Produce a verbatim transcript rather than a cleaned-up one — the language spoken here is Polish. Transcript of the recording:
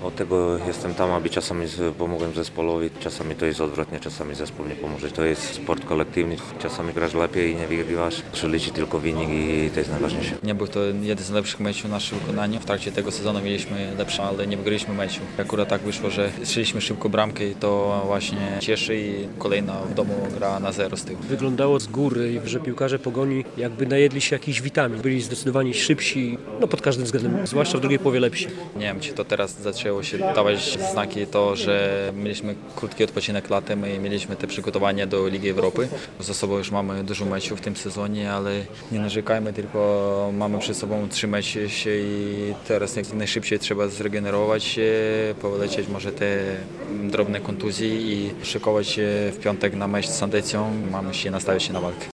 Od tego jestem tam, aby czasami pomogłem zespołowi, czasami to jest odwrotnie, czasami zespół nie pomoże. To jest sport kolektywny, czasami grasz lepiej i nie wygrywasz, że liczy tylko wynik i to jest najważniejsze. Nie był to jeden z lepszych meczów w naszym wykonaniu. W trakcie tego sezonu mieliśmy lepsze, ale nie wygraliśmy meczu. Akurat tak wyszło, że strzeliśmy szybko bramkę i to właśnie cieszy i kolejna w domu gra na zero z tyłu. Wyglądało z góry, że piłkarze Pogoni jakby najedli się jakichś witamin. Byli zdecydowanie szybsi, no pod każdym względem, zwłaszcza w drugiej połowie lepsi. Nie wiem, czy to teraz zaczęło się dawać znaki to, że mieliśmy krótki odpoczynek latem i mieliśmy te przygotowania do Ligi Europy. Za sobą już mamy dużo meczów w tym sezonie, ale nie narzekajmy, tylko mamy przed sobą trzy mecze i teraz jak najszybciej trzeba zregenerować się, powylecieć może te drobne kontuzje i szykować się w piątek na mecz z Sandecją. Mamy się nastawić się na walkę.